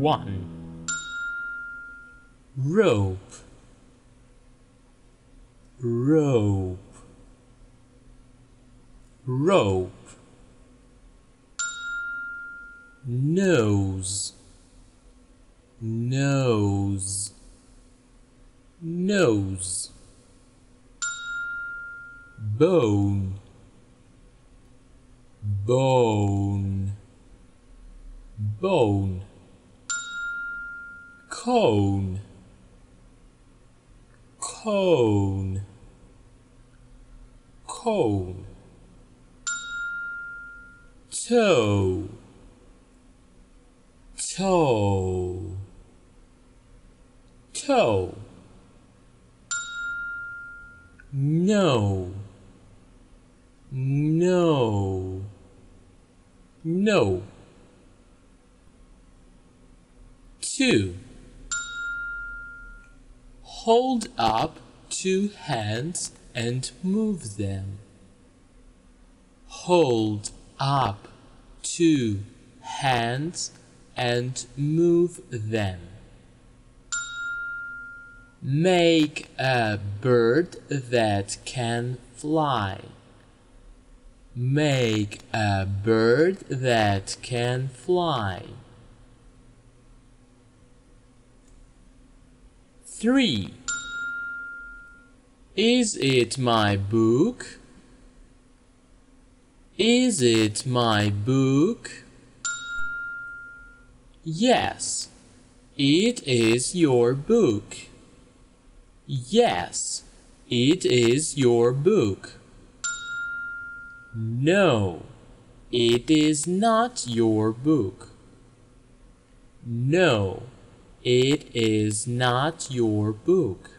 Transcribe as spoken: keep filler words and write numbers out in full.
one. Rope, rope, rope. Nose, nose, nose. Bone, bone, bone. Cone, cone, cone. Toe, toe, toe. No, no, no. Two. Hold up two hands and move them. Hold up two hands and move them. Make a bird that can fly. Make a bird that can fly. Three. Is it my book? Is it my book? Yes, it is your book. Yes, it is your book. No, it is not your book. No, it is not your book.